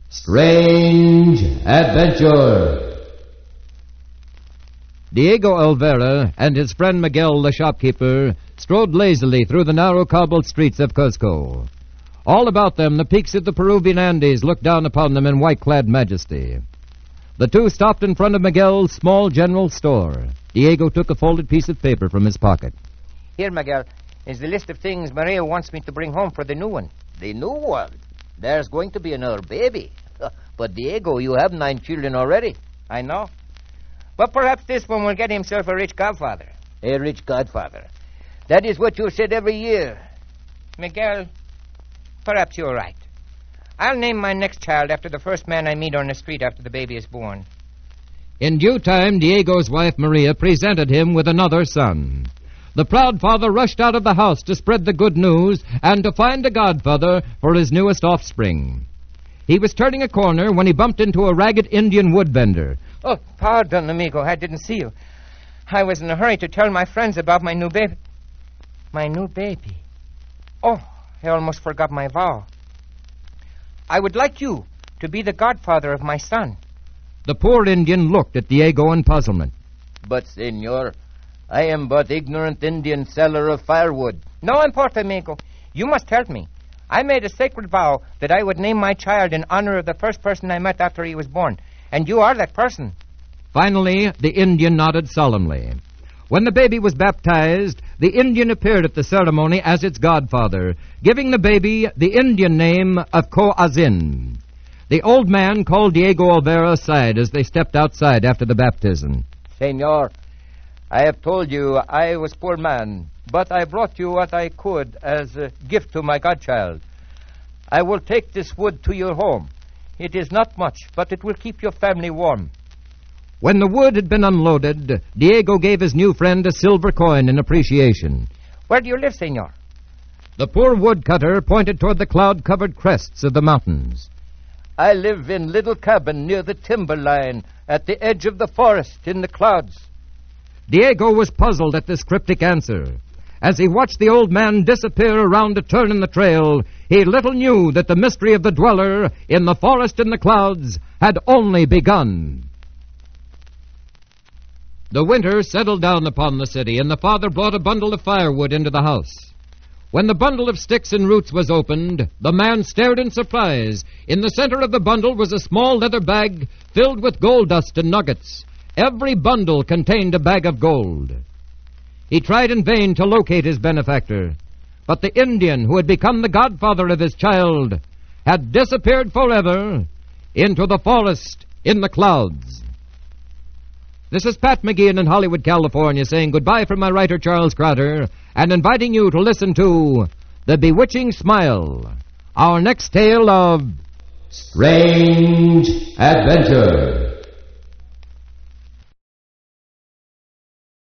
Strange Adventure. Diego Olvera and his friend Miguel the shopkeeper strode lazily through the narrow cobbled streets of Cuzco. All about them, the peaks of the Peruvian Andes looked down upon them in white-clad majesty. The two stopped in front of Miguel's small general store. Diego took a folded piece of paper from his pocket. Here, Miguel, is the list of things Maria wants me to bring home for the new one. The new one? There's going to be another baby. But, Diego, you have 9 children already. I know. But perhaps this one will get himself a rich godfather. A rich godfather. That is what you said every year. Miguel, perhaps you're right. I'll name my next child after the first man I meet on the street after the baby is born. In due time, Diego's wife Maria presented him with another son. The proud father rushed out of the house to spread the good news and to find a godfather for his newest offspring. He was turning a corner when he bumped into a ragged Indian woodbender. Oh, pardon, amigo, I didn't see you. I was in a hurry to tell my friends about my new baby. My new baby. Oh, I almost forgot my vow. I would like you to be the godfather of my son. The poor Indian looked at Diego in puzzlement. But, senor, I am but ignorant Indian seller of firewood. No importa, amigo. You must help me. I made a sacred vow that I would name my child in honor of the first person I met after he was born. And you are that person. Finally, the Indian nodded solemnly. When the baby was baptized, the Indian appeared at the ceremony as its godfather, giving the baby the Indian name of Coazin. The old man called Diego Olvera aside as they stepped outside after the baptism. Senor, I have told you I was poor man, but I brought you what I could as a gift to my godchild. I will take this wood to your home. It is not much, but it will keep your family warm. When the wood had been unloaded, Diego gave his new friend a silver coin in appreciation. Where do you live, senor? The poor woodcutter pointed toward the cloud-covered crests of the mountains. I live in little cabin near the timberline at the edge of the forest in the clouds. Diego was puzzled at this cryptic answer. As he watched the old man disappear around a turn in the trail, he little knew that the mystery of the dweller in the forest in the clouds had only begun. The winter settled down upon the city, and the father brought a bundle of firewood into the house. When the bundle of sticks and roots was opened, the man stared in surprise. In the center of the bundle was a small leather bag filled with gold dust and nuggets. Every bundle contained a bag of gold. He tried in vain to locate his benefactor, but the Indian who had become the godfather of his child had disappeared forever into the forest in the clouds. This is Pat McGeehan in Hollywood, California, saying goodbye from my writer, Charles Crowder, and inviting you to listen to The Bewitching Smile, our next tale of Strange Adventure.